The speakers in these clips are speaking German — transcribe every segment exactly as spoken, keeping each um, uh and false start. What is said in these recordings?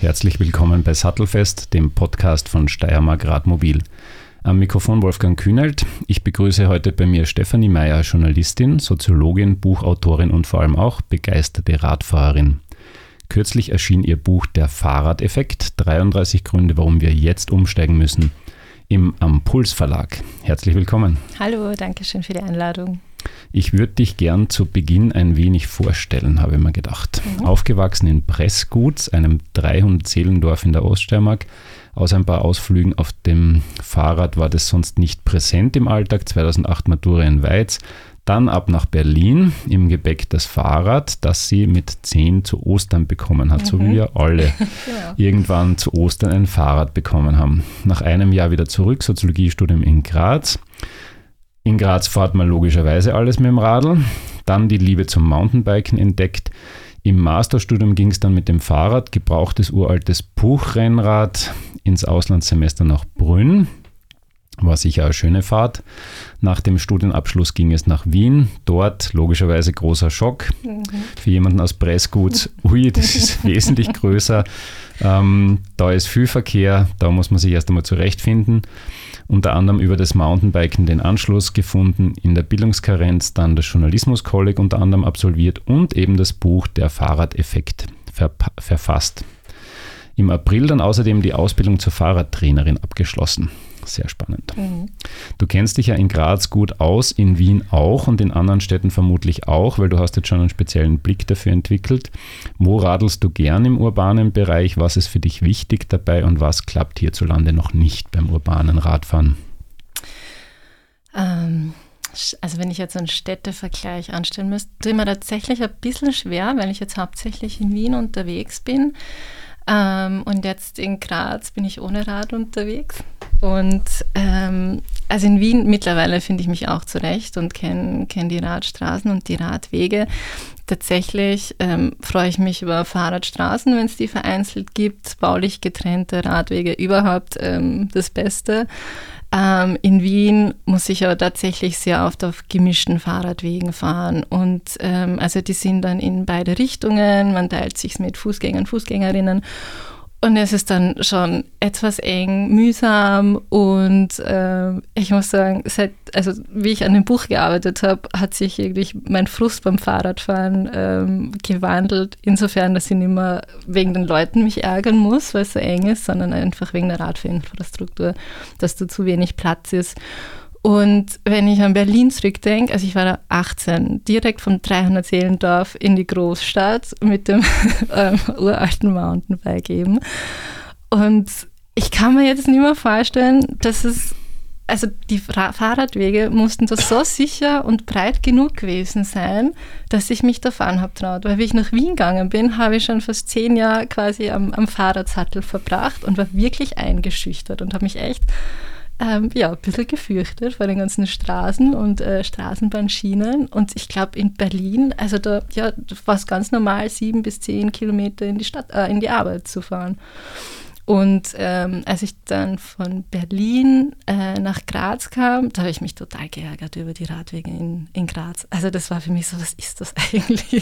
Herzlich willkommen bei Sattelfest, dem Podcast von Steiermark Radmobil. Am Mikrofon Wolfgang Kühnelt. Ich begrüße heute bei mir Stefanie Meyer, Journalistin, Soziologin, Buchautorin und vor allem auch begeisterte Radfahrerin. Kürzlich erschien ihr Buch Der Fahrradeffekt, dreiunddreißig Gründe, warum wir jetzt umsteigen müssen, im Am Puls Verlag. Herzlich willkommen. Hallo, danke schön für die Einladung. Ich würde dich gern zu Beginn ein wenig vorstellen, habe ich mir gedacht. Mhm. Aufgewachsen in Pressguts, einem dreihundert-Seelendorf in der Oststeiermark. Aus ein paar Ausflügen auf dem Fahrrad war das sonst nicht präsent im Alltag. zweitausendacht Matura in Weiz. Dann ab nach Berlin, im Gepäck das Fahrrad, das sie mit zehn zu Ostern bekommen hat, mhm. so wie wir alle genau. irgendwann zu Ostern ein Fahrrad bekommen haben. Nach einem Jahr wieder zurück, Soziologiestudium in Graz. In Graz fährt man logischerweise alles mit dem Radl. Dann die Liebe zum Mountainbiken entdeckt. Im Masterstudium ging es dann mit dem Fahrrad, gebrauchtes uraltes Puchrennrad, ins Auslandssemester nach Brünn. War sicher eine schöne Fahrt. Nach dem Studienabschluss ging es nach Wien. Dort logischerweise großer Schock. Mhm. Für jemanden aus Pressguts, ui, das ist wesentlich größer. Ähm, da ist viel Verkehr, da muss man sich erst einmal zurechtfinden. Unter anderem über das Mountainbiken den Anschluss gefunden, in der Bildungskarenz dann das Journalismus-Kolleg unter anderem absolviert und eben das Buch Der Fahrradeffekt verpa- verfasst. Im April dann außerdem die Ausbildung zur Fahrradtrainerin abgeschlossen. Sehr spannend. Mhm. Du kennst dich ja in Graz gut aus, in Wien auch und in anderen Städten vermutlich auch, weil du hast jetzt schon einen speziellen Blick dafür entwickelt. Wo radelst du gern im urbanen Bereich? Was ist für dich wichtig dabei und was klappt hierzulande noch nicht beim urbanen Radfahren? Ähm, also wenn ich jetzt einen Städtevergleich anstellen müsste, tue ich mir tatsächlich ein bisschen schwer, weil ich jetzt hauptsächlich in Wien unterwegs bin. Ähm, und jetzt in Graz bin ich ohne Rad unterwegs. Und ähm, also in Wien mittlerweile finde ich mich auch zurecht und kenne kenn die Radstraßen und die Radwege. Tatsächlich ähm, freue ich mich über Fahrradstraßen, wenn es die vereinzelt gibt, baulich getrennte Radwege überhaupt ähm, das Beste. Ähm, in Wien muss ich aber tatsächlich sehr oft auf gemischten Fahrradwegen fahren und ähm, also die sind dann in beide Richtungen, man teilt sich mit Fußgängern, Fußgängerinnen und es ist dann schon etwas eng, mühsam und äh, ich muss sagen, seit, also wie ich an dem Buch gearbeitet habe, hat sich irgendwie mein Frust beim Fahrradfahren ähm, gewandelt, insofern, dass ich nicht mehr wegen den Leuten mich ärgern muss, weil es so eng ist, sondern einfach wegen der Radinfrastruktur, dass da zu wenig Platz ist. Und wenn ich an Berlin zurückdenke, also ich war da achtzehn, direkt vom dreihundert-Seelendorf in die Großstadt mit dem ähm, uralten Mountainbike eben. Und ich kann mir jetzt nicht mehr vorstellen, dass es, also die Ra- Fahrradwege mussten da so sicher und breit genug gewesen sein, dass ich mich da fahren habe traut. Weil wie ich nach Wien gegangen bin, habe ich schon fast zehn Jahre quasi am, am Fahrradsattel verbracht und war wirklich eingeschüchtert und habe mich echt Ähm, ja, ein bisschen gefürchtet vor den ganzen Straßen und äh, Straßenbahnschienen. Und ich glaube, in Berlin, also da ja, war es ganz normal, sieben bis zehn Kilometer in die Stadt, äh, in die Arbeit zu fahren. Und ähm, als ich dann von Berlin äh, nach Graz kam, da habe ich mich total geärgert über die Radwege in, in Graz. Also das war für mich so, was ist das eigentlich?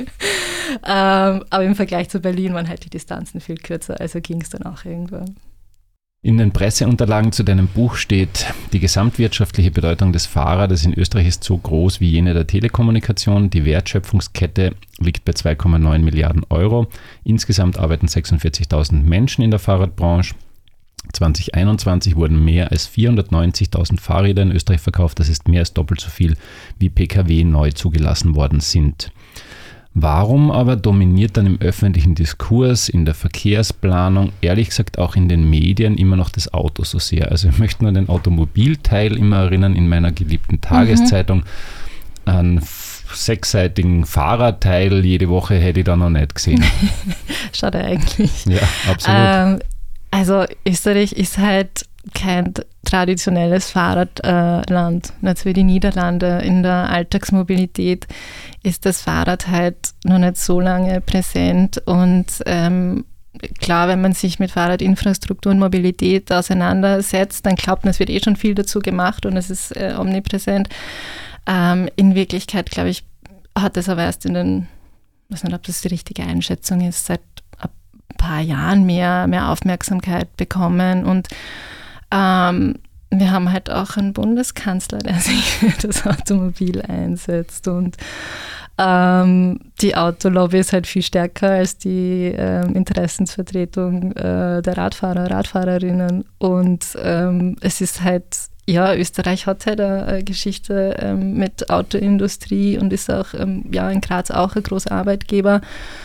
ähm, aber im Vergleich zu Berlin waren halt die Distanzen viel kürzer, also ging es dann auch irgendwann. In den Presseunterlagen zu deinem Buch steht, die gesamtwirtschaftliche Bedeutung des Fahrrades in Österreich ist so groß wie jene der Telekommunikation. Die Wertschöpfungskette liegt bei zwei Komma neun Milliarden Euro. Insgesamt arbeiten sechsundvierzigtausend Menschen in der Fahrradbranche. zwanzig einundzwanzig wurden mehr als vierhundertneunzigtausend Fahrräder in Österreich verkauft. Das ist mehr als doppelt so viel, wie Pkw neu zugelassen worden sind. Warum aber dominiert dann im öffentlichen Diskurs, in der Verkehrsplanung, ehrlich gesagt auch in den Medien immer noch das Auto so sehr? Also ich möchte nur an den Automobilteil immer erinnern in meiner geliebten Tageszeitung. Mhm. Einen sechsseitigen Fahrradteil jede Woche hätte ich da noch nicht gesehen. Schade eigentlich. Ja, absolut. Ähm, also Österreich ist halt kein traditionelles Fahrradland. Äh, nicht wie die Niederlande. In der Alltagsmobilität ist das Fahrrad halt noch nicht so lange präsent und ähm, klar, wenn man sich mit Fahrradinfrastruktur und Mobilität auseinandersetzt, dann glaubt man, es wird eh schon viel dazu gemacht und es ist äh, omnipräsent. Ähm, in Wirklichkeit, glaube ich, hat es aber erst in den, ich weiß nicht, ob das die richtige Einschätzung ist, seit ein paar Jahren mehr, mehr Aufmerksamkeit bekommen. Und ähm, wir haben halt auch einen Bundeskanzler, der sich für das Automobil einsetzt. Und ähm, die Autolobby ist halt viel stärker als die ähm, Interessensvertretung äh, der Radfahrer, Radfahrerinnen. Und ähm, es ist halt, ja, Österreich hat halt eine Geschichte ähm, mit Autoindustrie und ist auch ähm, ja, in Graz auch ein großer Arbeitgeber.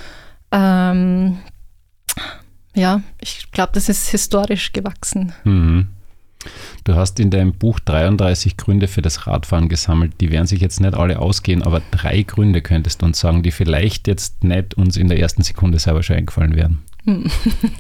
Ähm, ja, ich glaube, das ist historisch gewachsen. Mhm. Du hast in deinem Buch dreiunddreißig Gründe für das Radfahren gesammelt. Die werden sich jetzt nicht alle ausgehen, aber drei Gründe könntest du uns sagen, die vielleicht jetzt nicht uns in der ersten Sekunde selber schon eingefallen wären. Hm.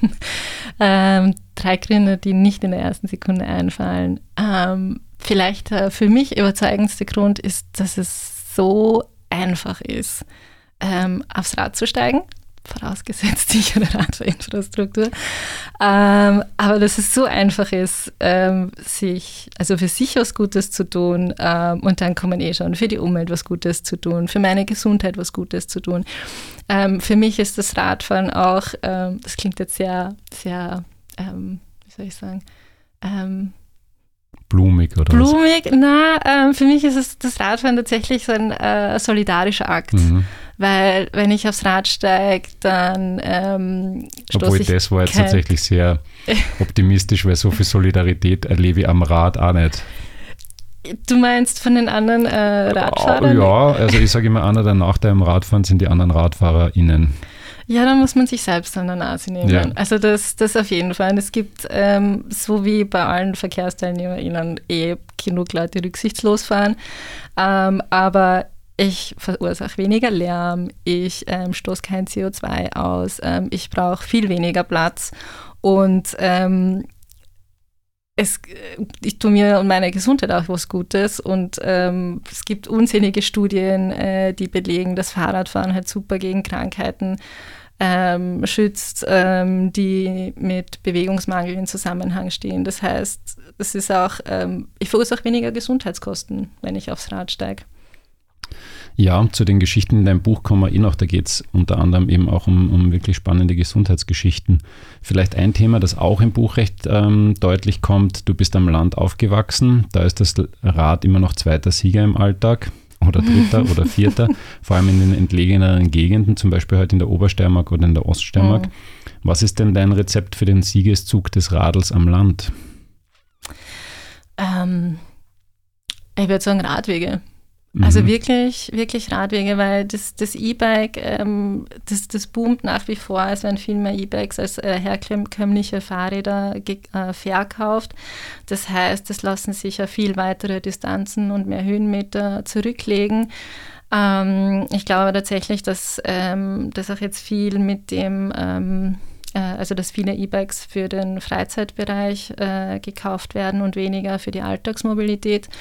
ähm, drei Gründe, die nicht in der ersten Sekunde einfallen. Ähm, vielleicht äh, für mich überzeugendste Grund ist, dass es so einfach ist, ähm, aufs Rad zu steigen. Vorausgesetzt sichere Radinfrastruktur. Ähm, aber dass es so einfach ist, ähm, sich, also für sich was Gutes zu tun ähm, und dann kommen eh schon für die Umwelt was Gutes zu tun, für meine Gesundheit was Gutes zu tun. Ähm, für mich ist das Radfahren auch, ähm, das klingt jetzt sehr, sehr, ähm, wie soll ich sagen, ähm, blumig oder blumig, was? Na, ähm, für mich ist es das Radfahren tatsächlich so ein äh, solidarischer Akt. Mhm. Weil wenn ich aufs Rad steige, dann ähm, stoße Obwohl, ich das war jetzt tatsächlich sehr optimistisch, weil so viel Solidarität erlebe ich am Rad auch nicht. Du meinst von den anderen äh, Radfahrern? Ja, also ich sage immer, einer der Nachteile am Radfahren sind die anderen RadfahrerInnen. Ja, da muss man sich selbst an der Nase nehmen. Ja. Also das, das auf jeden Fall. Und es gibt, ähm, so wie bei allen VerkehrsteilnehmerInnen, eh genug Leute, die rücksichtslos fahren. Ähm, aber ich verursache weniger Lärm, ich ähm, stoße kein C O zwei aus, ähm, ich brauche viel weniger Platz und ähm, es, ich tue mir und meiner Gesundheit auch was Gutes und ähm, es gibt unzählige Studien, äh, die belegen, dass Fahrradfahren halt super gegen Krankheiten ähm, schützt, ähm, die mit Bewegungsmangel in Zusammenhang stehen. Das heißt, es ist auch, ähm, ich verursache weniger Gesundheitskosten, wenn ich aufs Rad steige. Ja, zu den Geschichten in deinem Buch kommen wir eh noch, da geht es unter anderem eben auch um, um wirklich spannende Gesundheitsgeschichten. Vielleicht ein Thema, das auch im Buch recht ähm, deutlich kommt, du bist am Land aufgewachsen, da ist das Rad immer noch zweiter Sieger im Alltag oder dritter oder vierter, vor allem in den entlegeneren Gegenden, zum Beispiel halt in der Obersteiermark oder in der Oststeiermark. Mhm. Was ist denn dein Rezept für den Siegeszug des Radls am Land? Ähm, ich würde sagen Radwege. Also wirklich, wirklich Radwege, weil das, das E-Bike, ähm, das, das boomt nach wie vor. Es werden viel mehr E-Bikes als äh, herkömmliche Fahrräder ge- äh, verkauft. Das heißt, es lassen sich ja viel weitere Distanzen und mehr Höhenmeter zurücklegen. Ähm, ich glaube tatsächlich, dass ähm, das auch jetzt viel mit dem, ähm, äh, also dass viele E-Bikes für den Freizeitbereich äh, gekauft werden und weniger für die Alltagsmobilität.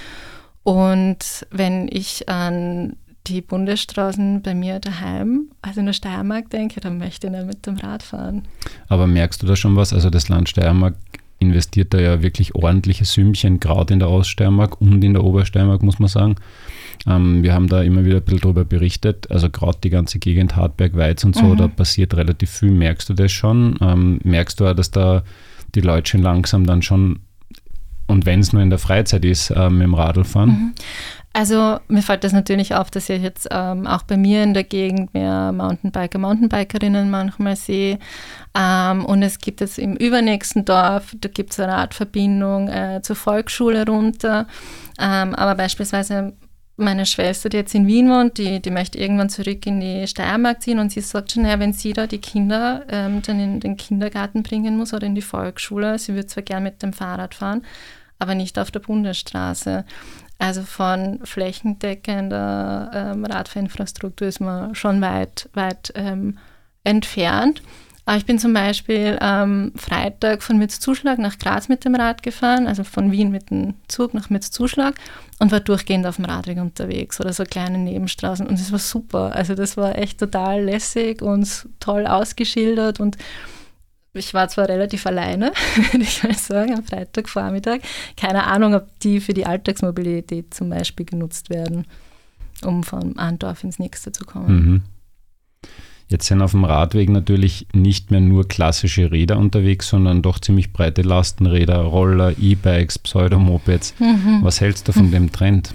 Und wenn ich an die Bundesstraßen bei mir daheim, also in der Steiermark denke, dann möchte ich nicht mit dem Rad fahren. Aber merkst du da schon was? Also das Land Steiermark investiert da ja wirklich ordentliche Sümmchen, gerade in der Oststeiermark und in der Obersteiermark, muss man sagen. Ähm, wir haben da immer wieder ein bisschen drüber berichtet, also gerade die ganze Gegend Hartberg, Weiz und so, mhm. da passiert relativ viel. Merkst du das schon? Ähm, merkst du auch, dass da die Leute schon langsam dann schon, und wenn es nur in der Freizeit ist, ähm, mit dem Radl fahren? Mhm. Also mir fällt das natürlich auf, dass ich jetzt ähm, auch bei mir in der Gegend mehr Mountainbiker, Mountainbikerinnen manchmal sehe. Ähm, und es gibt jetzt im übernächsten Dorf, da gibt es eine Radverbindung äh, zur Volksschule runter. Ähm, aber beispielsweise meine Schwester, die jetzt in Wien wohnt, die, die möchte irgendwann zurück in die Steiermark ziehen und sie sagt schon, naja, wenn sie da die Kinder ähm, dann in den Kindergarten bringen muss oder in die Volksschule, sie würde zwar gern mit dem Fahrrad fahren, aber nicht auf der Bundesstraße. Also von flächendeckender ähm, Radfahrinfrastruktur ist man schon weit, weit ähm, entfernt. Aber ich bin zum Beispiel am Freitag von Mürzzuschlag nach Graz mit dem Rad gefahren, also von Wien mit dem Zug nach Mürzzuschlag und war durchgehend auf dem Radweg unterwegs oder so kleine Nebenstraßen und es war super. Also das war echt total lässig und toll ausgeschildert und ich war zwar relativ alleine, würde ich mal sagen, am Freitagvormittag. Keine Ahnung, ob die für die Alltagsmobilität zum Beispiel genutzt werden, um von einem Dorf ins nächste zu kommen. Mhm. Jetzt sind auf dem Radweg natürlich nicht mehr nur klassische Räder unterwegs, sondern doch ziemlich breite Lastenräder, Roller, E-Bikes, Pseudomopeds. Mhm. Was hältst du von mhm. dem Trend?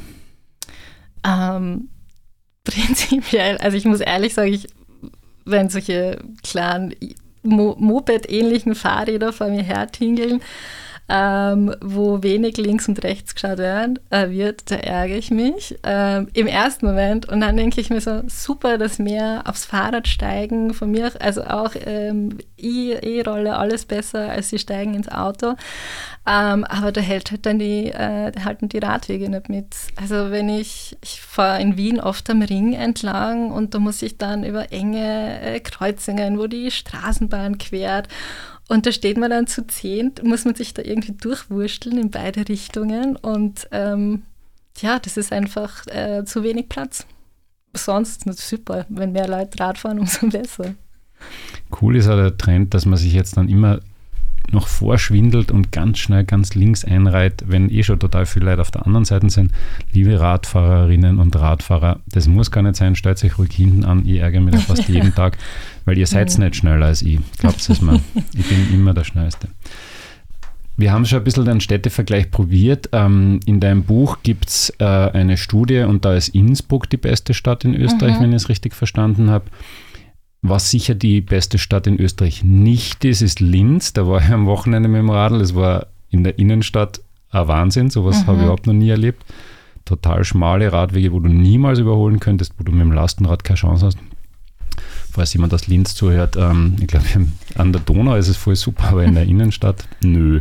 Ähm, prinzipiell, also ich muss ehrlich sagen, ich, wenn solche kleinen Mo- Moped-ähnlichen Fahrräder vor mir hertingeln, Ähm, wo wenig links und rechts geschaut werden, äh, wird, da ärgere ich mich ähm, im ersten Moment und dann denke ich mir so, super, dass mehr aufs Fahrrad steigen, von mir, also auch ähm, E- E-Rolle, alles besser, als sie steigen ins Auto, ähm, aber da hält halt dann die, äh, halten die Radwege nicht mit. Also wenn ich, ich fahre in Wien oft am Ring entlang und da muss ich dann über enge äh, Kreuzungen, wo die Straßenbahn quert. Und da steht man dann zu zehnt, muss man sich da irgendwie durchwursteln in beide Richtungen. Und ähm, ja, das ist einfach äh, zu wenig Platz. Sonst ist super, wenn mehr Leute Rad fahren, umso besser. Cool ist auch der Trend, dass man sich jetzt dann immer noch vorschwindelt und ganz schnell ganz links einreiht, wenn eh schon total viele Leute auf der anderen Seite sind. Liebe Radfahrerinnen und Radfahrer, das muss gar nicht sein, stellt euch ruhig hinten an, ich ärgere mich da fast jeden Tag, weil ihr seid nicht schneller als ich. Glaubt es mir, ich bin immer der Schnellste. Wir haben schon ein bisschen den Städtevergleich probiert. Ähm, in deinem Buch gibt es äh, eine Studie und da ist Innsbruck die beste Stadt in Österreich, mhm. wenn ich es richtig verstanden habe. Was sicher die beste Stadt in Österreich nicht ist, ist Linz. Da war ich am Wochenende mit dem Radl. Es war in der Innenstadt ein Wahnsinn. Sowas mhm. habe ich überhaupt noch nie erlebt. Total schmale Radwege, wo du niemals überholen könntest, wo du mit dem Lastenrad keine Chance hast. Falls jemand aus Linz zuhört, ähm, ich glaube, an der Donau ist es voll super, aber in der Innenstadt, nö.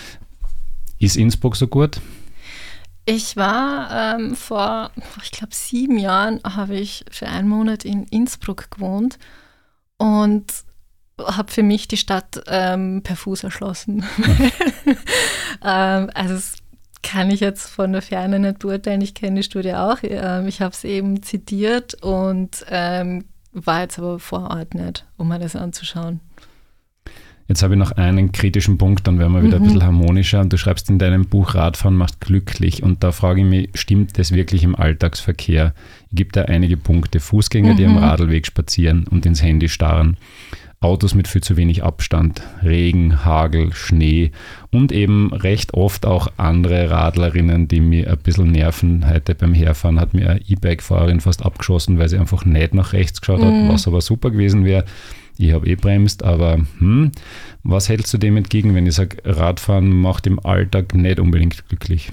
Ist Innsbruck so gut? Ich war ähm, vor, ich glaube, sieben Jahren habe ich für einen Monat in Innsbruck gewohnt und habe für mich die Stadt ähm, per Fuß erschlossen. ähm, also das kann ich jetzt von der Ferne nicht beurteilen, ich kenne die Studie auch. Ähm, ich habe es eben zitiert und ähm, war jetzt aber vor Ort nicht, um mir das anzuschauen. Jetzt habe ich noch einen kritischen Punkt, dann werden wir wieder mhm. ein bisschen harmonischer. Und du schreibst in deinem Buch, Radfahren macht glücklich. Und da frage ich mich, stimmt das wirklich im Alltagsverkehr? Es gibt da einige Punkte. Fußgänger, mhm. die am Radlweg spazieren und ins Handy starren. Autos mit viel zu wenig Abstand, Regen, Hagel, Schnee und eben recht oft auch andere Radlerinnen, die mich ein bisschen nerven. Heute beim Herfahren hat mir eine E-Bike-Fahrerin fast abgeschossen, weil sie einfach nicht nach rechts geschaut hat, mhm. was aber super gewesen wäre. Ich habe eh bremst, aber hm, was hältst du dem entgegen, wenn ich sage, Radfahren macht im Alltag nicht unbedingt glücklich?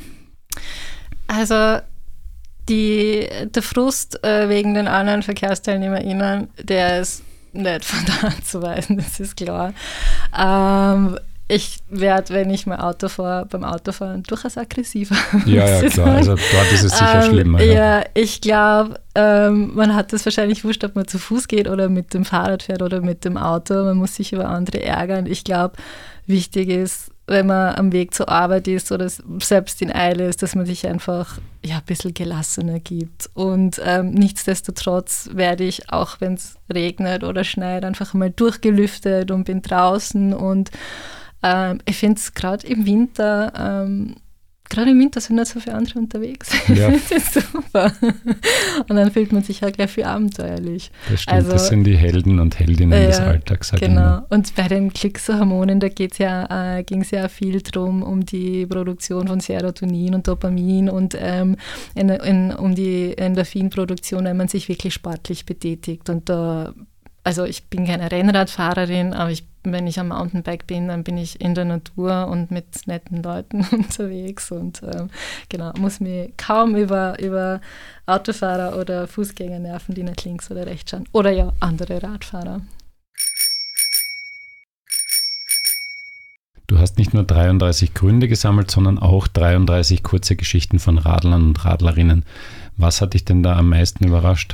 Also die, der Frust äh, wegen den anderen VerkehrsteilnehmerInnen, der ist nicht von der Hand zu weisen, das ist klar. Ähm, ich werde, wenn ich mein Auto fahre, beim Autofahren durchaus aggressiver. Ja, ja, klar. Also dort ist es sicher ähm, schlimmer. Ja, ja ich glaube, ähm, man hat das wahrscheinlich wurscht, ob man zu Fuß geht oder mit dem Fahrrad fährt oder mit dem Auto. Man muss sich über andere ärgern. Ich glaube, wichtig ist, wenn man am Weg zur Arbeit ist oder selbst in Eile ist, dass man sich einfach ja, ein bisschen gelassener gibt. Und ähm, nichtsdestotrotz werde ich, auch wenn es regnet oder schneit, einfach mal durchgelüftet und bin draußen. Und ähm, ich finde es gerade im Winter, ähm, gerade im Winter sind nicht so viele andere unterwegs. Ja. Das ist super. Und dann fühlt man sich ja gleich viel abenteuerlich. Das stimmt, also, das sind die Helden und Heldinnen äh, des Alltags. Halt genau. Immer. Und bei den Glückshormonen, da geht's ja, äh, ging es ja viel drum, um die Produktion von Serotonin und Dopamin und ähm, in, in, um die Endorphinproduktion, wenn man sich wirklich sportlich betätigt. Und da, also ich bin keine Rennradfahrerin, aber ich wenn ich am Mountainbike bin, dann bin ich in der Natur und mit netten Leuten unterwegs und ähm, genau, muss mich kaum über, über Autofahrer oder Fußgänger nerven, die nicht links oder rechts schauen. Oder ja, andere Radfahrer. Du hast nicht nur dreiunddreißig Gründe gesammelt, sondern auch dreiunddreißig kurze Geschichten von Radlern und Radlerinnen. Was hat dich denn da am meisten überrascht?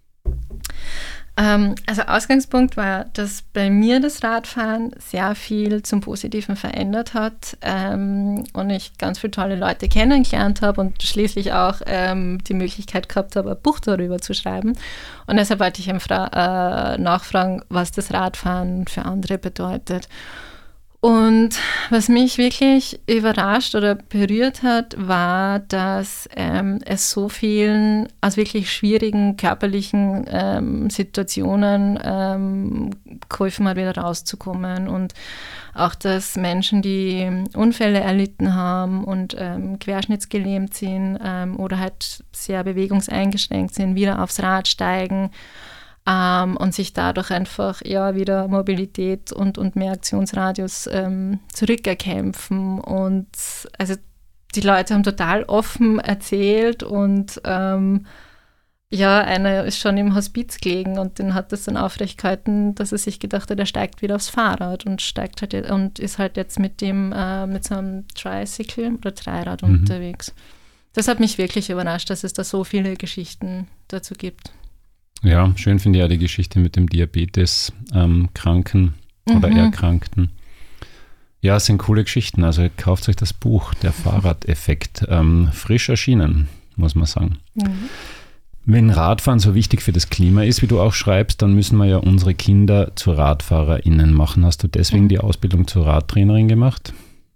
Also Ausgangspunkt war, dass bei mir das Radfahren sehr viel zum Positiven verändert hat ähm, und ich ganz viele tolle Leute kennengelernt habe und schließlich auch ähm, die Möglichkeit gehabt habe, ein Buch darüber zu schreiben. Und deshalb wollte ich einfach äh, nachfragen, was das Radfahren für andere bedeutet. Und was mich wirklich überrascht oder berührt hat, war, dass ähm, es so vielen aus wirklich schwierigen körperlichen ähm, Situationen ähm, geholfen hat, wieder rauszukommen. Und auch, dass Menschen, die Unfälle erlitten haben und ähm, querschnittsgelähmt sind ähm, oder halt sehr bewegungseingeschränkt sind, wieder aufs Rad steigen, Um, und sich dadurch einfach ja, wieder Mobilität und, und mehr Aktionsradius ähm, zurückerkämpfen. Und also die Leute haben total offen erzählt und ähm, ja, einer ist schon im Hospiz gelegen und den hat das dann aufrecht gehalten, dass er sich gedacht hat, er steigt wieder aufs Fahrrad und steigt halt jetzt, und ist halt jetzt mit dem äh, mit so einem Tricycle oder Dreirad mhm. unterwegs. Das hat mich wirklich überrascht, dass es da so viele Geschichten dazu gibt. Ja, schön finde ich ja die Geschichte mit dem Diabetes-Kranken ähm, oder mhm. Erkrankten. Ja, es sind coole Geschichten. Also kauft euch das Buch, Der Fahrradeffekt. Ähm, frisch erschienen, muss man sagen. Mhm. Wenn Radfahren so wichtig für das Klima ist, wie du auch schreibst, dann müssen wir ja unsere Kinder zu RadfahrerInnen machen. Hast du deswegen mhm. die Ausbildung zur Radtrainerin gemacht?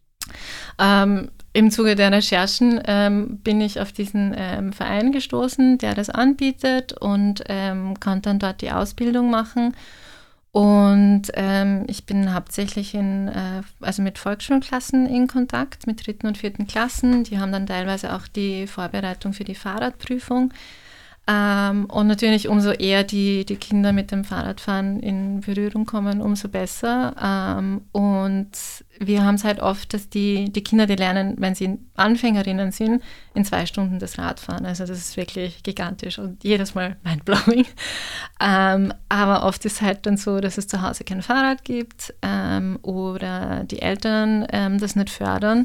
Ähm, Im Zuge der Recherchen ähm, bin ich auf diesen ähm, Verein gestoßen, der das anbietet und ähm, konnte dann dort die Ausbildung machen. Und ähm, ich bin hauptsächlich in, äh, also mit Volksschulklassen in Kontakt, mit dritten und vierten Klassen. Die haben dann teilweise auch die Vorbereitung für die Fahrradprüfung. Ähm, und natürlich umso eher die, die Kinder mit dem Fahrradfahren in Berührung kommen, umso besser. Ähm, und wir haben es halt oft, dass die, die Kinder, die lernen, wenn sie Anfängerinnen sind, in zwei Stunden das Radfahren. Also das ist wirklich gigantisch und jedes Mal mindblowing. Ähm, aber oft ist es halt dann so, dass es zu Hause kein Fahrrad gibt ähm, oder die Eltern ähm, das nicht fördern.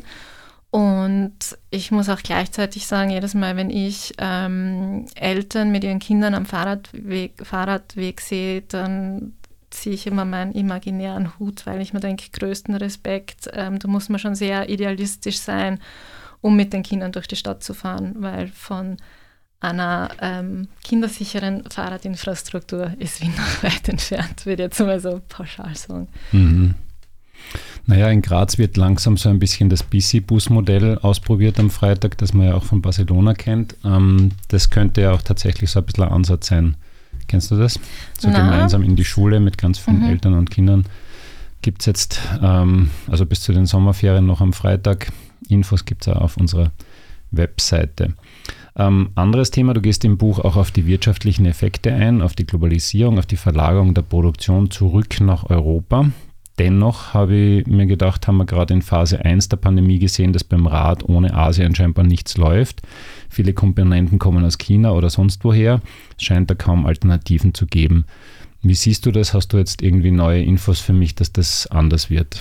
Und ich muss auch gleichzeitig sagen, jedes Mal, wenn ich ähm, Eltern mit ihren Kindern am Fahrradweg, Fahrradweg sehe, dann ziehe ich immer meinen imaginären Hut, weil ich mir denke, größten Respekt, ähm, da muss man schon sehr idealistisch sein, um mit den Kindern durch die Stadt zu fahren, weil von einer ähm, kindersicheren Fahrradinfrastruktur ist Wien noch weit entfernt, würde ich jetzt mal so pauschal sagen. Mhm. Naja, in Graz wird langsam so ein bisschen das Bici-Bus-Modell ausprobiert am Freitag, das man ja auch von Barcelona kennt. Ähm, das könnte ja auch tatsächlich so ein bisschen ein Ansatz sein. Kennst du das? So Na. gemeinsam in die Schule mit ganz vielen mhm. Eltern und Kindern. Gibt es jetzt, ähm, also bis zu den Sommerferien noch am Freitag. Infos gibt es auch auf unserer Webseite. Ähm, anderes Thema, du gehst im Buch auch auf die wirtschaftlichen Effekte ein, auf die Globalisierung, auf die Verlagerung der Produktion zurück nach Europa. Dennoch habe ich mir gedacht, haben wir gerade in Phase eins der Pandemie gesehen, dass beim Rad ohne Asien scheinbar nichts läuft. Viele Komponenten kommen aus China oder sonst woher. Es scheint da kaum Alternativen zu geben. Wie siehst du das? Hast du jetzt irgendwie neue Infos für mich, dass das anders wird?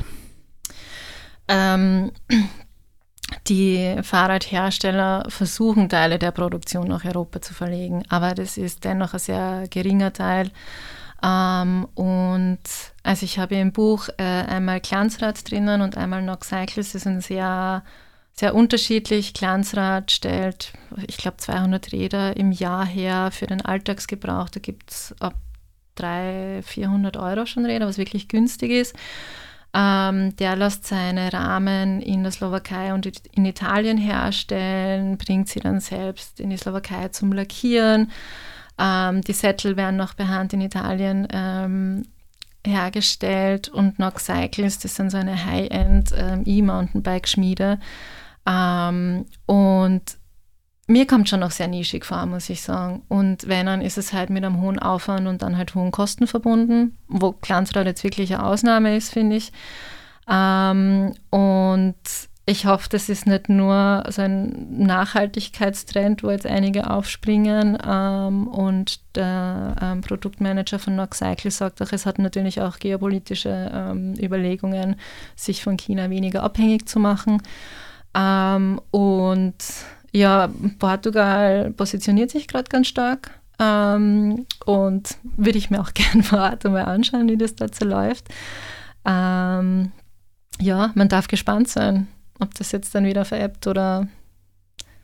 Ähm, die Fahrradhersteller versuchen, Teile der Produktion nach Europa zu verlegen, aber das ist dennoch ein sehr geringer Teil. Um, und also ich habe im Buch äh, einmal Glanzrad drinnen und einmal Nox Cycles. Die sind sehr, sehr unterschiedlich. Glanzrad stellt, ich glaube, zweihundert Räder im Jahr her für den Alltagsgebrauch. Da gibt es ab dreihundert, vierhundert Euro schon Räder, was wirklich günstig ist. Um, der lässt seine Rahmen in der Slowakei und in Italien herstellen, bringt sie dann selbst in die Slowakei zum Lackieren. Ähm, die Sättel werden noch per Hand in Italien ähm, hergestellt und Nox Cycles, das sind so eine High-End ähm, E-Mountainbike-Schmiede. Ähm, und mir kommt schon noch sehr nischig vor, muss ich sagen. Und wenn, dann ist es halt mit einem hohen Aufwand und dann halt hohen Kosten verbunden, wo Glanzrad jetzt wirklich eine Ausnahme ist, finde ich. Ähm, und ich hoffe, das ist nicht nur so ein Nachhaltigkeitstrend, wo jetzt einige aufspringen ähm, und der ähm, Produktmanager von Nox Cycles sagt auch, es hat natürlich auch geopolitische ähm, Überlegungen, sich von China weniger abhängig zu machen. Ähm, und ja, Portugal positioniert sich gerade ganz stark ähm, und würde ich mir auch gerne vor Ort einmal anschauen, wie das dazu läuft. Ähm, ja, man darf gespannt sein, ob das jetzt dann wieder veräppt oder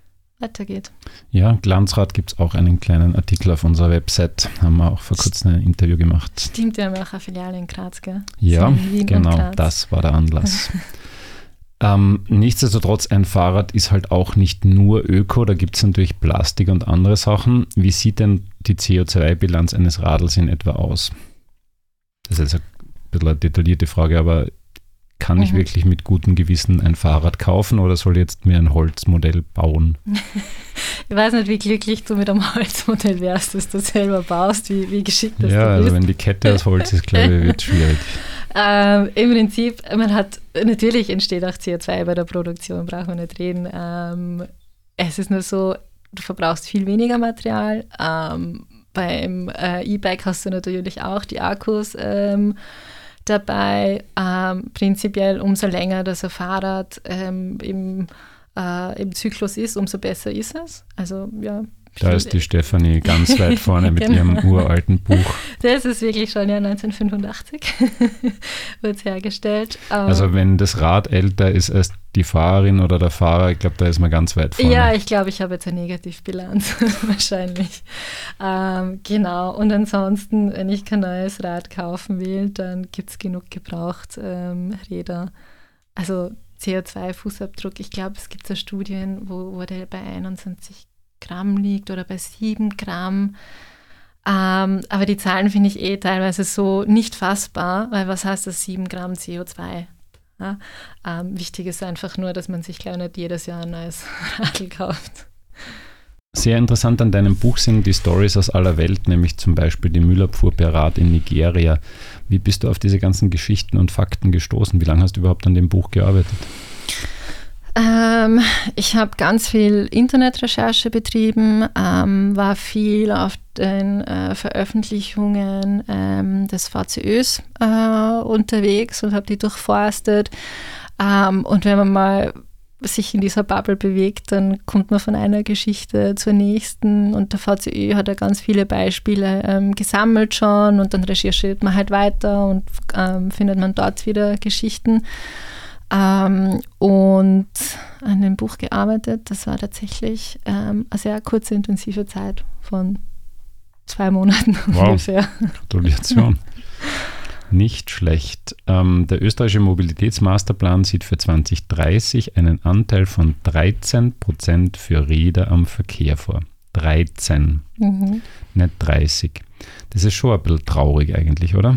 weitergeht. Ja, Glanzrad gibt es auch einen kleinen Artikel auf unserer Website. Haben wir auch vor kurzem ein Interview gemacht. Stimmt, wir haben auch eine Filiale in Graz, gell? Ja, in genau, das war der Anlass. ähm, nichtsdestotrotz, ein Fahrrad ist halt auch nicht nur Öko, da gibt es natürlich Plastik und andere Sachen. Wie sieht denn die C O zwei Bilanz eines Radls in etwa aus? Das ist jetzt ein bisschen eine detaillierte Frage, aber kann ich mhm. wirklich mit gutem Gewissen ein Fahrrad kaufen oder soll ich jetzt mir ein Holzmodell bauen? Ich weiß nicht, wie glücklich du mit einem Holzmodell wärst, dass du selber baust, wie, wie geschickt das ja, du also bist. wenn die Kette aus Holz ist, glaube ich, wird es schwierig. Ähm, Im Prinzip, man hat, natürlich entsteht auch C O zwei bei der Produktion, brauchen wir nicht reden. Ähm, es ist nur so, du verbrauchst viel weniger Material. Ähm, beim äh, E-Bike hast du natürlich auch die Akkus ähm, dabei. Ähm, prinzipiell, umso länger das ein Fahrrad ähm, im, äh, im Zyklus ist, umso besser ist es. Also, ja. Da ist die Stefanie ganz weit vorne mit genau. ihrem uralten Buch. Das ist wirklich schon ja neunzehnhundertfünfundachtzig wird es hergestellt. Also wenn das Rad älter ist als die Fahrerin oder der Fahrer, ich glaube, da ist man ganz weit vorne. Ja, ich glaube, ich habe jetzt eine Negativbilanz wahrscheinlich. Ähm, genau, und ansonsten, wenn ich kein neues Rad kaufen will, dann gibt es genug gebraucht ähm, Räder. Also C O zwei Fußabdruck, ich glaube, es gibt so Studien, wo, wo der bei einundzwanzig Gramm liegt oder bei sieben Gramm. Ähm, aber die Zahlen finde ich eh teilweise so nicht fassbar, weil was heißt das sieben Gramm C O zwei? Ja? Ähm, wichtig ist einfach nur, dass man sich gleich nicht jedes Jahr ein neues Radl kauft. Sehr interessant an deinem Buch sind die Storys aus aller Welt, nämlich zum Beispiel die Müllabfuhr per Rad in Nigeria. Wie bist du auf diese ganzen Geschichten und Fakten gestoßen? Wie lange hast du überhaupt an dem Buch gearbeitet? Ähm, ich habe ganz viel Internetrecherche betrieben, ähm, war viel auf den äh, Veröffentlichungen ähm, des V C Ös äh, unterwegs und habe die durchforstet. Ähm, und wenn man mal sich in dieser Bubble bewegt, dann kommt man von einer Geschichte zur nächsten und der V C Ö hat ja ganz viele Beispiele ähm, gesammelt schon und dann recherchiert man halt weiter und ähm, findet man dort wieder Geschichten. Ähm, und an dem Buch gearbeitet. Das war tatsächlich ähm, eine sehr kurze, intensive Zeit von zwei Monaten wow. ungefähr. Gratulation. Nicht schlecht. Ähm, der österreichische Mobilitätsmasterplan sieht für zwanzig dreißig einen Anteil von dreizehn Prozent für Räder am Verkehr vor. dreizehn, mhm. nicht dreißig. Das ist schon ein bisschen traurig eigentlich, oder?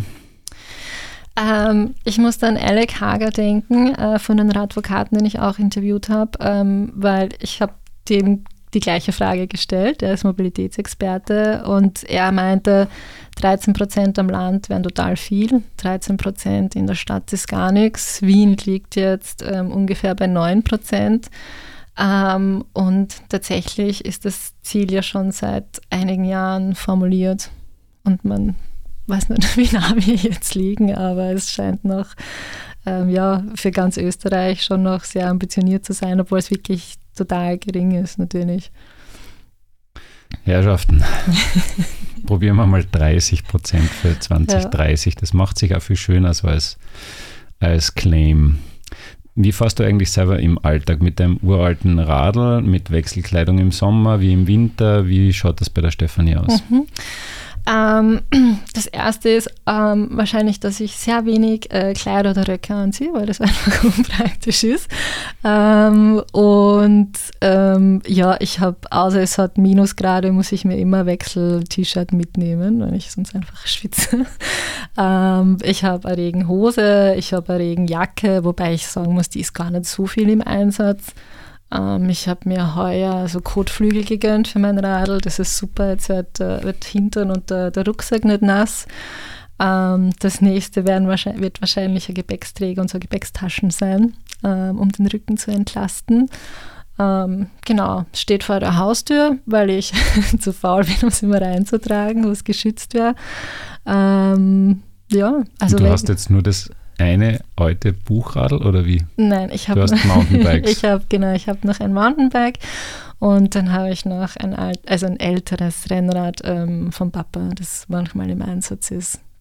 Ähm, ich muss an Alec Hager denken, äh, von den Radvokaten, den ich auch interviewt habe, ähm, weil ich habe dem die gleiche Frage gestellt. Er ist Mobilitätsexperte und er meinte, dreizehn Prozent am Land wären total viel, dreizehn Prozent in der Stadt ist gar nichts. Wien liegt jetzt ähm, ungefähr bei neun Prozent. Ähm, und tatsächlich ist das Ziel ja schon seit einigen Jahren formuliert und man weiß nicht, wie nah wir jetzt liegen, aber es scheint noch ähm, ja, für ganz Österreich schon noch sehr ambitioniert zu sein, obwohl es wirklich total gering ist natürlich. Herrschaften, probieren wir mal dreißig Prozent für zwanzig dreißig. Ja. Das macht sich auch viel schöner so als, als Claim. Wie fährst du eigentlich selber im Alltag? Mit deinem uralten Radl, mit Wechselkleidung im Sommer, wie im Winter? Wie schaut das bei der Stefanie aus? Mhm. Ähm, das erste ist ähm, wahrscheinlich, dass ich sehr wenig äh, Kleider oder Röcke anziehe, weil das einfach unpraktisch ist. Ähm, und ähm, ja, ich habe, außer es hat Minusgrade, muss ich mir immer Wechsel-T-Shirt mitnehmen, weil ich sonst einfach schwitze. ähm, ich habe eine Regenhose, ich habe eine Regenjacke, wobei ich sagen muss, die ist gar nicht so viel im Einsatz. Ähm, ich habe mir heuer so Kotflügel gegönnt für mein Radl. Das ist super. Jetzt wird, äh, wird Hintern und der, der Rucksack nicht nass. Ähm, das nächste werden wahrscheinlich, wird wahrscheinlich ein Gepäcksträger und so Gepäckstaschen sein, ähm, um den Rücken zu entlasten. Ähm, genau, steht vor der Haustür, weil ich zu faul bin, um es immer reinzutragen, wo es geschützt wäre. Ähm, ja, also du hast jetzt nur das eine alte Buchradl oder wie? Nein, ich habe Mountainbikes. ich habe genau, ich habe noch ein Mountainbike und dann habe ich noch ein alt, also ein älteres Rennrad ähm, vom Papa, das manchmal im Einsatz ist.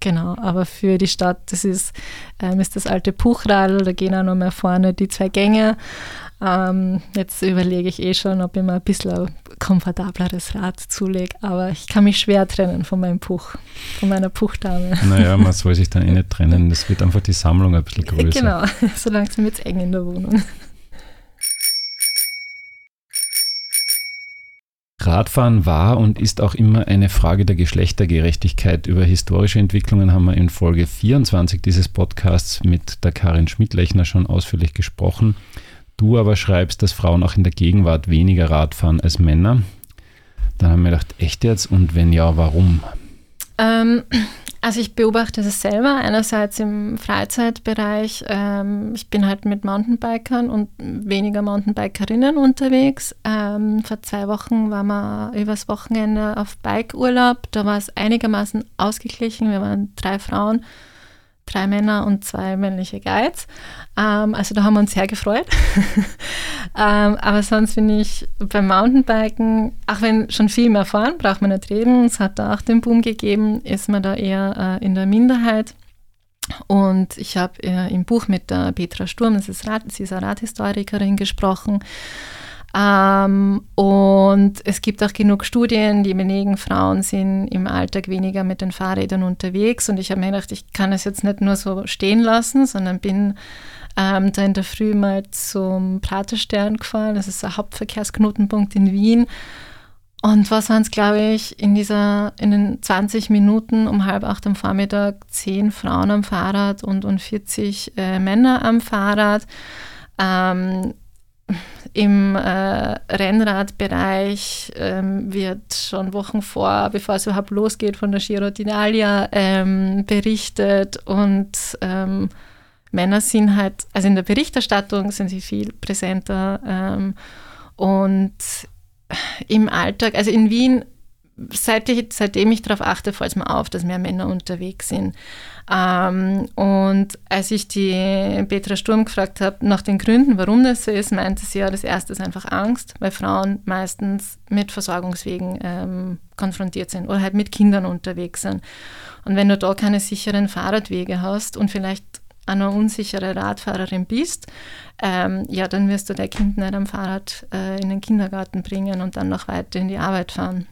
Genau, aber für die Stadt, das ist, ähm, ist das alte Puchradl, da gehen auch noch mal vorne die zwei Gänge. Ähm, jetzt überlege ich eh schon, ob ich mir ein bisschen ein komfortableres Rad zulege, aber ich kann mich schwer trennen von meinem Puch, von meiner Puchdame. Naja, man soll sich dann eh nicht trennen, das wird einfach die Sammlung ein bisschen größer. Genau, so langsam wird es eng in der Wohnung. Radfahren war und ist auch immer eine Frage der Geschlechtergerechtigkeit. Über historische Entwicklungen haben wir in Folge vierundzwanzig dieses Podcasts mit der Karin Schmidt-Lechner schon ausführlich gesprochen. Du aber schreibst, dass Frauen auch in der Gegenwart weniger Rad fahren als Männer. Dann haben wir gedacht, echt jetzt? Und wenn ja, warum? Ähm, also ich beobachte das selber, einerseits im Freizeitbereich. Ähm, ich bin halt mit Mountainbikern und weniger Mountainbikerinnen unterwegs. Ähm, vor zwei Wochen waren wir übers Wochenende auf Bikeurlaub. Da war es einigermaßen ausgeglichen. Wir waren drei Frauen, drei Männer und zwei männliche Guides. Ähm, also da haben wir uns sehr gefreut. ähm, aber sonst bin ich beim Mountainbiken, auch wenn schon viel mehr fahren, braucht man nicht reden. Es hat da auch den Boom gegeben, ist man da eher äh, in der Minderheit. Und ich habe äh, im Buch mit der Petra Sturm, das ist Rad, sie ist eine Radhistorikerin, gesprochen. Ähm, und es gibt auch genug Studien, die belegen, Frauen sind im Alltag weniger mit den Fahrrädern unterwegs. Und ich habe mir gedacht, ich kann es jetzt nicht nur so stehen lassen, sondern bin ähm, da in der Früh mal zum Praterstern gefahren. Das ist ein Hauptverkehrsknotenpunkt in Wien. Und was waren es, glaube ich, in dieser, in den zwanzig Minuten um halb acht am Vormittag zehn Frauen am Fahrrad und, und vierzig äh, Männer am Fahrrad. Ähm, Im äh, Rennradbereich ähm, wird schon Wochen vor, bevor es überhaupt losgeht, von der Giro d'Italia ähm, berichtet und ähm, Männer sind halt, also in der Berichterstattung sind sie viel präsenter ähm, und im Alltag, also in Wien, seit ich, seitdem ich darauf achte, fällt es mir auf, dass mehr Männer unterwegs sind. Ähm, und als ich die Petra Sturm gefragt habe nach den Gründen, warum das so ist, meinte sie ja, das erste ist einfach Angst, weil Frauen meistens mit Versorgungswegen ähm, konfrontiert sind oder halt mit Kindern unterwegs sind. Und wenn du da keine sicheren Fahrradwege hast und vielleicht eine unsichere Radfahrerin bist, ähm, ja, dann wirst du dein Kind nicht am Fahrrad äh, in den Kindergarten bringen und dann noch weiter in die Arbeit fahren.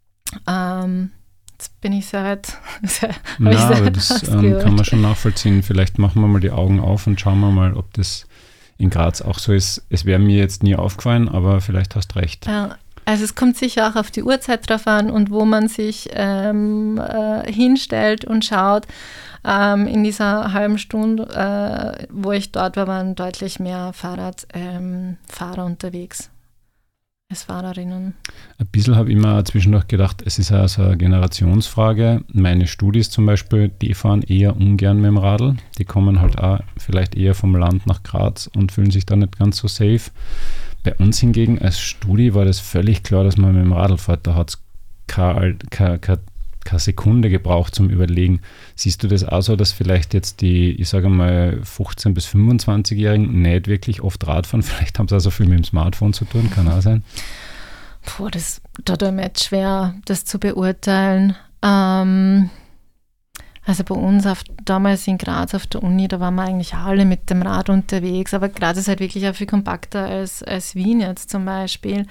Ähm, Jetzt bin ich sehr weit. Sehr, Na, sehr aber das ähm, kann man schon nachvollziehen. Vielleicht machen wir mal die Augen auf und schauen wir mal, ob das in Graz auch so ist. Es wäre mir jetzt nie aufgefallen, aber vielleicht hast du recht. Ja, also es kommt sicher auch auf die Uhrzeit drauf an und wo man sich ähm, äh, hinstellt und schaut. Ähm, in dieser halben Stunde, äh, wo ich dort war, waren deutlich mehr Fahrradfahrer ähm, unterwegs. Als Fahrerinnen. Ein bisschen habe ich immer zwischendurch gedacht, es ist also eine Generationsfrage. Meine Studis zum Beispiel, die fahren eher ungern mit dem Radl. Die kommen halt auch vielleicht eher vom Land nach Graz und fühlen sich da nicht ganz so safe. Bei uns hingegen als Studi war das völlig klar, dass man mit dem Radl fährt. Da hat es keine, keine, keine, keine Sekunde gebraucht zum Überlegen. Siehst du das auch so, dass vielleicht jetzt die, ich sage mal, fünfzehn- bis fünfundzwanzigjährigen nicht wirklich oft Rad fahren? Vielleicht haben sie auch so viel mit dem Smartphone zu tun, kann auch sein. Puh, das tut mir jetzt schwer, das zu beurteilen. Ähm, also bei uns auf, damals in Graz auf der Uni, da waren wir eigentlich alle mit dem Rad unterwegs, aber Graz ist halt wirklich auch viel kompakter als, als Wien jetzt zum Beispiel.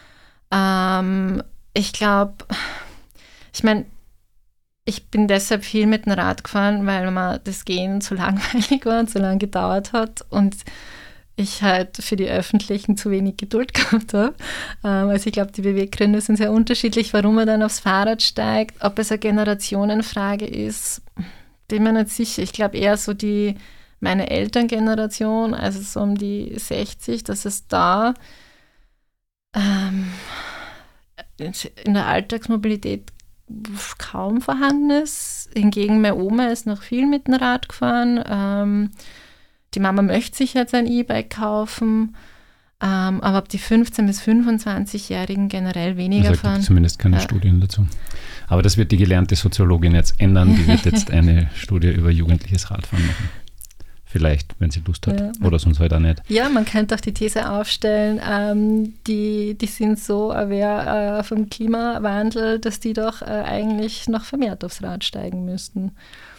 Ähm, ich glaube, ich meine, ich bin deshalb viel mit dem Rad gefahren, weil mir das Gehen zu langweilig war und zu lange gedauert hat und ich halt für die Öffentlichen zu wenig Geduld gehabt habe. Ähm, also ich glaube, die Beweggründe sind sehr unterschiedlich, warum man dann aufs Fahrrad steigt. Ob es eine Generationenfrage ist, bin mir nicht sicher. Ich glaube eher so die, meine Elterngeneration, also so um die sechzig, dass es da ähm, in der Alltagsmobilität kaum vorhanden ist. Hingegen meine Oma ist noch viel mit dem Rad gefahren. Ähm, die Mama möchte sich jetzt ein E-Bike kaufen, ähm, aber ab die fünfzehn- bis fünfundzwanzigjährigen generell weniger also, fahren. Es gibt zumindest keine ja. Studien dazu. Aber das wird die gelernte Soziologin jetzt ändern. Die wird jetzt eine Studie über jugendliches Radfahren machen. Vielleicht, wenn sie Lust hat. Ja. Oder sonst halt auch nicht. Ja, man könnte auch die These aufstellen, ähm, die, die sind so aware äh, vom Klimawandel, dass die doch äh, eigentlich noch vermehrt aufs Rad steigen müssten.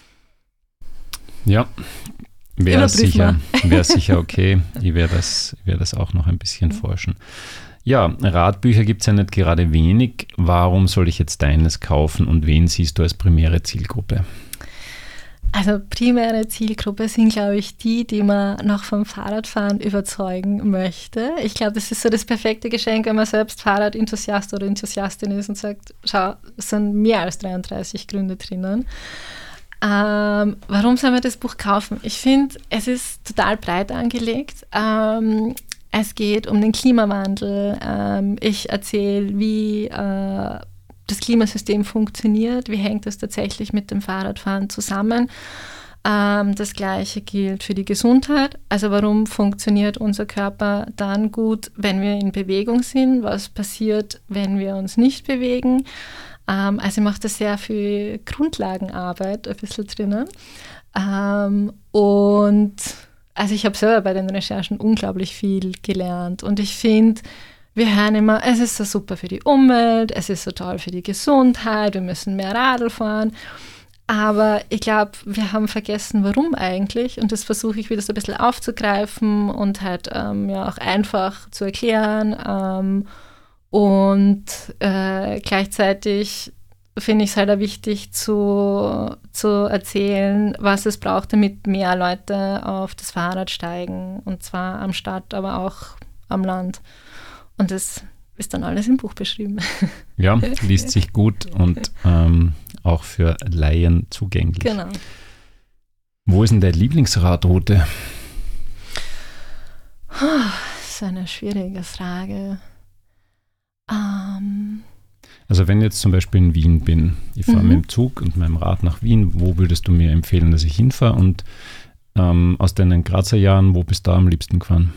Ja, wäre sicher, wär sicher okay. Ich werde das, ich werd das auch noch ein bisschen mhm. forschen. Ja, Radbücher gibt es ja nicht gerade wenig. Warum soll ich jetzt deines kaufen und wen siehst du als primäre Zielgruppe? Also primäre Zielgruppe sind, glaube ich, die, die man noch vom Fahrradfahren überzeugen möchte. Ich glaube, das ist so das perfekte Geschenk, wenn man selbst Fahrradenthusiast oder Enthusiastin ist und sagt, schau, es sind mehr als dreiunddreißig Gründe drinnen. Ähm, warum soll man das Buch kaufen? Ich finde, es ist total breit angelegt. Ähm, es geht um den Klimawandel. Ähm, ich erzähle, wie äh, das Klimasystem funktioniert, wie hängt das tatsächlich mit dem Fahrradfahren zusammen. Ähm, das Gleiche gilt für die Gesundheit. Also warum funktioniert unser Körper dann gut, wenn wir in Bewegung sind? Was passiert, wenn wir uns nicht bewegen? Ähm, also ich mache da sehr viel Grundlagenarbeit ein bisschen drinnen. Ähm, und also ich habe selber bei den Recherchen unglaublich viel gelernt. Und ich finde, wir hören immer, es ist so super für die Umwelt, es ist so toll für die Gesundheit, wir müssen mehr Radl fahren. Aber ich glaube, wir haben vergessen, warum eigentlich. Und das versuche ich wieder so ein bisschen aufzugreifen und halt ähm, ja auch einfach zu erklären. Ähm, und äh, gleichzeitig finde ich es halt auch wichtig zu, zu erzählen, was es braucht, damit mehr Leute auf das Fahrrad steigen. Und zwar am Stadt, aber auch am Land. Und das ist dann alles im Buch beschrieben. Ja, liest sich gut und ähm, auch für Laien zugänglich. Genau. Wo ist denn deine Lieblingsradroute? Das ist eine schwierige Frage. Ähm, also wenn ich jetzt zum Beispiel in Wien bin, ich fahre mhm. mit dem Zug und meinem Rad nach Wien, wo würdest du mir empfehlen, dass ich hinfahre? Und ähm, aus deinen Grazer Jahren, wo bist du da am liebsten gefahren?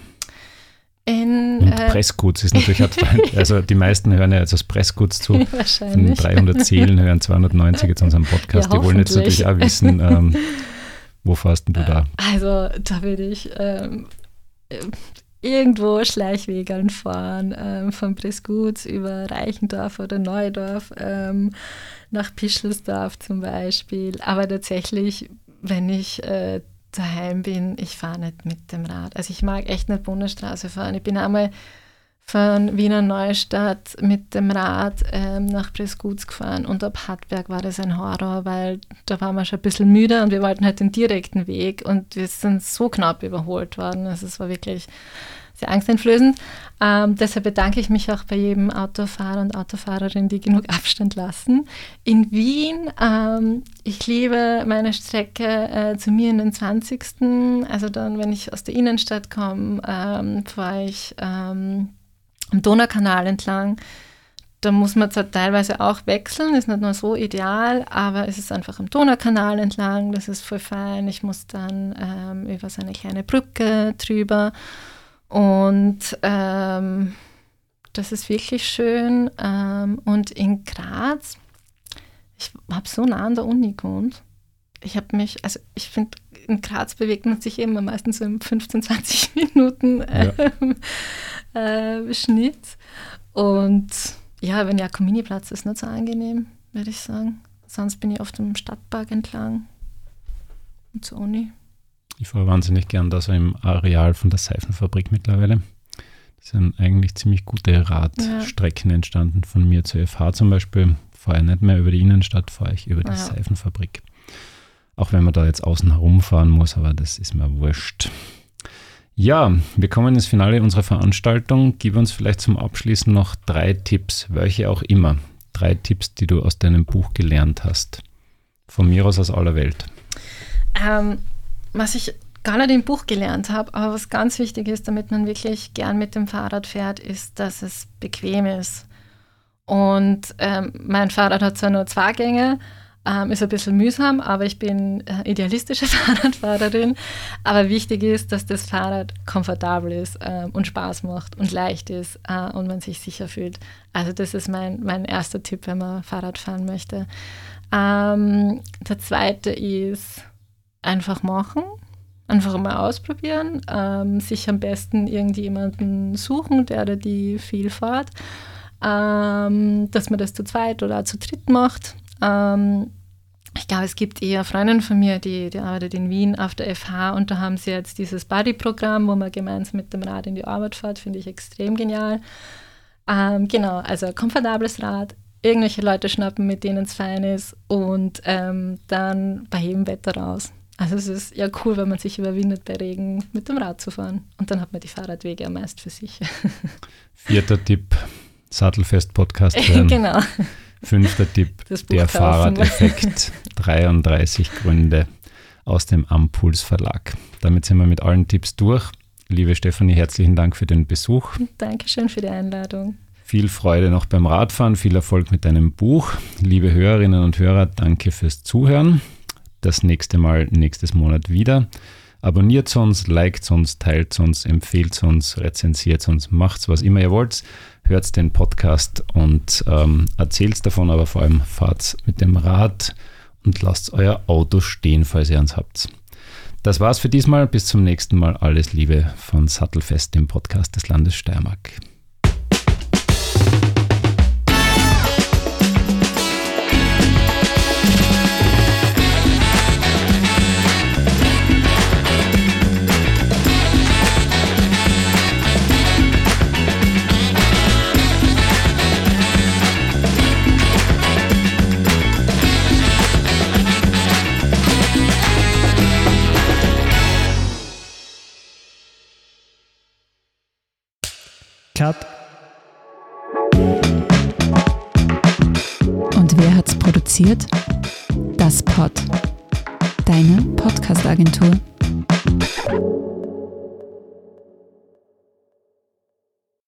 In, und äh, Pressguts ist natürlich auch, also die meisten hören ja jetzt aus Pressguts zu. Von den dreihundert Seelen hören zweihundertneunzig jetzt unseren Podcast. Ja, die wollen jetzt natürlich auch wissen, ähm, wo fährst denn du da? Also da würde ich ähm, irgendwo Schleichwegeln fahren, ähm, von Pressguts über Reichendorf oder Neudorf ähm, nach Pischelsdorf zum Beispiel. Aber tatsächlich, wenn ich äh, daheim bin, ich fahre nicht mit dem Rad. Also ich mag echt nicht Bundesstraße fahren. Ich bin einmal von Wiener Neustadt mit dem Rad ähm, nach Pressguts gefahren und ab Hartberg war das ein Horror, weil da waren wir schon ein bisschen müde und wir wollten halt den direkten Weg und wir sind so knapp überholt worden. Also es war wirklich sehr angsteinflößend. Ähm, deshalb bedanke ich mich auch bei jedem Autofahrer und Autofahrerin, die genug Abstand lassen. In Wien, ähm, ich liebe meine Strecke äh, zu mir in den zwanzigsten Also dann, wenn ich aus der Innenstadt komme, ähm, fahre ich ähm, am Donaukanal entlang. Da muss man zwar teilweise auch wechseln, ist nicht nur so ideal, aber es ist einfach am Donaukanal entlang, das ist voll fein. Ich muss dann ähm, über so eine kleine Brücke drüber. Und ähm, das ist wirklich schön. Ähm, und in Graz, ich habe so nah an der Uni gewohnt. Ich habe mich, also ich finde, in Graz bewegt man sich immer meistens so im fünfzehn, zwanzig Minuten ähm, ja. äh, Schnitt. Und ja, wenn Jakominiplatz ist nicht so angenehm, würde ich sagen. Sonst bin ich oft im Stadtpark entlang und zur Uni. Ich fahre wahnsinnig gern da so im Areal von der Seifenfabrik mittlerweile. Das sind eigentlich ziemlich gute Radstrecken ja. entstanden. Von mir zur F H zum Beispiel fahre ich nicht mehr über die Innenstadt, fahre ich über die ja. Seifenfabrik. Auch wenn man da jetzt außen herumfahren muss, aber das ist mir wurscht. Ja, wir kommen ins Finale unserer Veranstaltung. Gib uns vielleicht zum Abschließen noch drei Tipps, welche auch immer. Drei Tipps, die du aus deinem Buch gelernt hast. Von mir aus aus aller Welt. Ähm, was ich gar nicht im Buch gelernt habe, aber was ganz wichtig ist, damit man wirklich gern mit dem Fahrrad fährt, ist, dass es bequem ist. Und ähm, mein Fahrrad hat zwar nur zwei Gänge, ähm, ist ein bisschen mühsam, aber ich bin äh, idealistische Fahrradfahrerin. Aber wichtig ist, dass das Fahrrad komfortabel ist ähm, und Spaß macht und leicht ist äh, und man sich sicher fühlt. Also das ist mein, mein erster Tipp, wenn man Fahrrad fahren möchte. Ähm, der zweite ist einfach machen. Einfach mal ausprobieren, ähm, sich am besten irgendjemanden suchen, der oder die viel fährt, ähm, dass man das zu zweit oder zu dritt macht. Ähm, ich glaube, es gibt eher Freundinnen von mir, die, die arbeitet in Wien auf der F H und da haben sie jetzt dieses Buddy-Programm, wo man gemeinsam mit dem Rad in die Arbeit fährt, finde ich extrem genial. Ähm, genau, also komfortables Rad, irgendwelche Leute schnappen, mit denen es fein ist und ähm, dann bei jedem Wetter raus. Also es ist ja cool, wenn man sich überwindet, bei Regen mit dem Rad zu fahren. Und dann hat man die Fahrradwege ja meist für sich. Vierter Tipp, Sattelfest-Podcast hören. Genau. Fünfter Tipp, der Fahrradeffekt. dreiunddreißig Gründe aus dem Ampuls Verlag. Damit sind wir mit allen Tipps durch. Liebe Stefanie, herzlichen Dank für den Besuch. Dankeschön für die Einladung. Viel Freude noch beim Radfahren, viel Erfolg mit deinem Buch. Liebe Hörerinnen und Hörer, danke fürs Zuhören. Das nächste Mal, nächstes Monat wieder. Abonniert uns, liked uns, teilt uns, empfehlt uns, rezensiert uns, macht was immer ihr wollt. Hört den Podcast und ähm, erzählt davon, aber vor allem fahrt mit dem Rad und lasst euer Auto stehen, falls ihr eins habt. Das war's für diesmal. Bis zum nächsten Mal. Alles Liebe von Sattelfest, dem Podcast des Landes Steiermark. Cut. Und wer hat's produziert? Das Pod. Deine Podcast-Agentur.